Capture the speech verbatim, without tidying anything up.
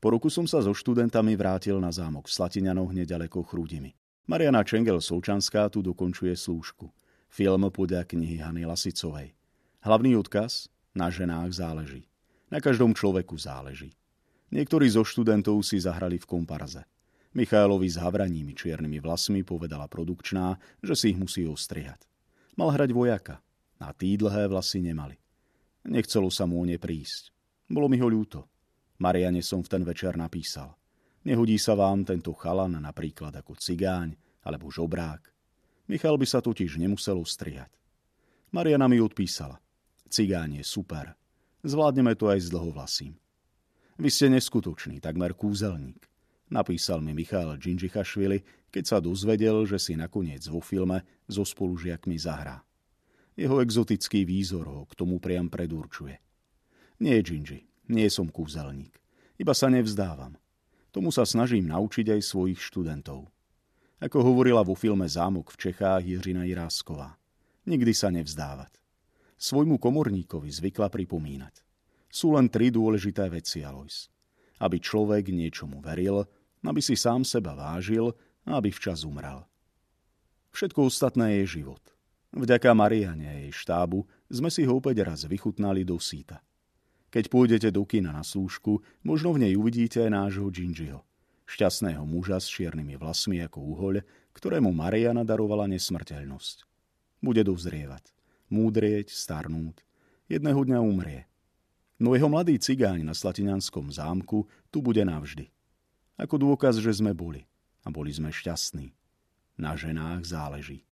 Po roku som sa so študentami vrátil na zámok v Slatiňanoch nedaleko Chrúdimi. Mariana Čengel-Solčanská tu dokončuje slúžku. Film podľa knihy Hany Lasicovej. Hlavný odkaz? Na ženách záleží. Na každom človeku záleží. Niektorí zo študentov si zahrali v komparze. Michailovi s havranými čiernymi vlasmi povedala produkčná, že si ich musí ostrihať. Mal hrať vojaka. A tí dlhé vlasy nemali. Nechcelo sa mu o ne prísť. Bolo mi ho ľúto. Mariane som v ten večer napísal. Nehodí sa vám tento chalan napríklad ako cigáň alebo žobrák? Michal by sa totiž nemusel ostrihať. Mariana mi odpísala. Cigáň je super. Zvládneme to aj s dlhovlasím. Vy ste neskutočný, takmer kúzelník. Napísal mi Michal Džindžichašvili, keď sa dozvedel, že si nakoniec vo filme so spolužiakmi zahrá. Jeho exotický výzor ho k tomu priam predurčuje. Nie, Džindži, nie som kúzelník. Iba sa nevzdávam. Tomu sa snažím naučiť aj svojich študentov. Ako hovorila vo filme Zámok v Čechách Jiřina Jirásková. Nikdy sa nevzdávať. Svojmu komorníkovi zvykla pripomínať. Sú len tri dôležité veci, Alois. Aby človek niečomu veril, aby si sám seba vážil a aby včas umrel. Všetko ostatné je život. Vďaka Mariane a jej štábu sme si ho opäť raz vychutnali do síta. Keď pôjdete do kina na slúžku, možno v nej uvidíte aj nášho Džindžiho. Šťastného muža s čiernymi vlasmi ako uhoľ, ktorému Mariana darovala nesmrteľnosť. Bude dozrievať, múdrieť, starnúť. Jedného dňa umrie. No jeho mladý cigáň na Slatiňanskom zámku tu bude navždy. Ako dôkaz, že sme boli. A boli sme šťastní. Na ženách záleží.